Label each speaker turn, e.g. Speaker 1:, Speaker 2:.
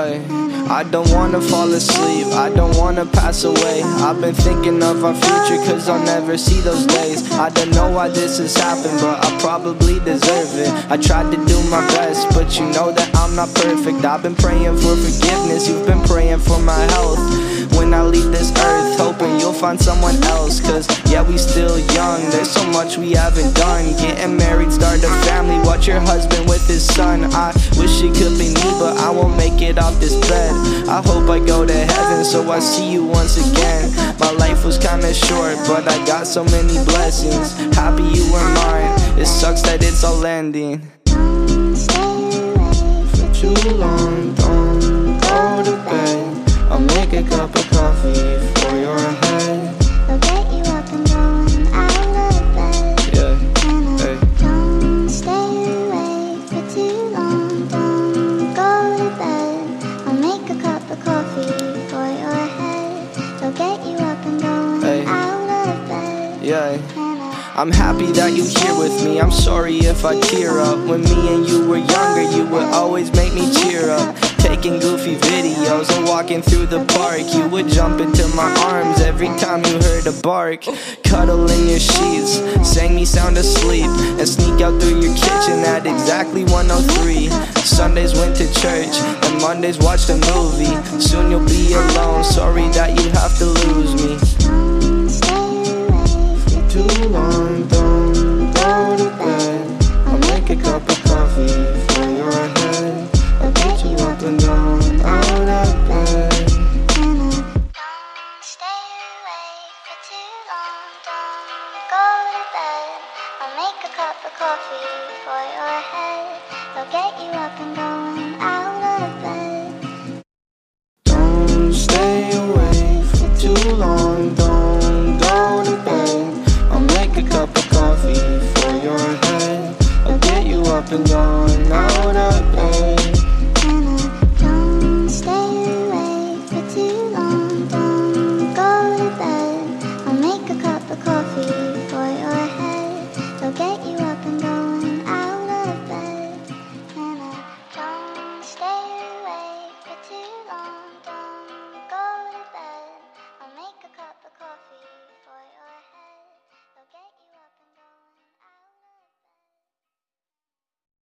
Speaker 1: Yeah, I don't wanna fall asleep, I don't wanna pass away. I've been thinking of our future cause I'll never see those days. I don't know why this has happened, but I probably deserve it. I tried to do my best, but you know that I'm not perfect. I've been praying for forgiveness, you've been praying for my health. When I leave this earth, hoping you'll find someone else. Cause yeah, we still young, there's so much we haven't done. Getting married, start a family, watch your husband with his son. I wish it could be me, but I won't make it off this bed. I hope I go to heaven, so I see you once again. My life was kinda short, but I got so many blessings. Happy you were mine, it sucks that it's all ending.
Speaker 2: Don't stay awake
Speaker 1: For too long, don't go to bed. I'll make a cup of coffee for your head.
Speaker 2: I'll get you up and going out of bed.
Speaker 1: Yeah,
Speaker 2: And
Speaker 1: hey.
Speaker 2: don't stay awake for too long. Don't go to bed. I'll make a cup of coffee for your head. I'll get you up and going
Speaker 1: Hey.
Speaker 2: out of bed.
Speaker 1: Yeah, I'm happy that you're here with me. I'm sorry if I tear up. When me and you were younger, you would always make me cheer up. Taking goofy videos and walking through the park. You would jump into my arms every time you heard a bark. Cuddle in your sheets, sang me sound asleep, and sneak out through your kitchen at exactly 1:03. Sundays went to church, and Mondays watched a movie. Soon you'll be alone, sorry that you have to lose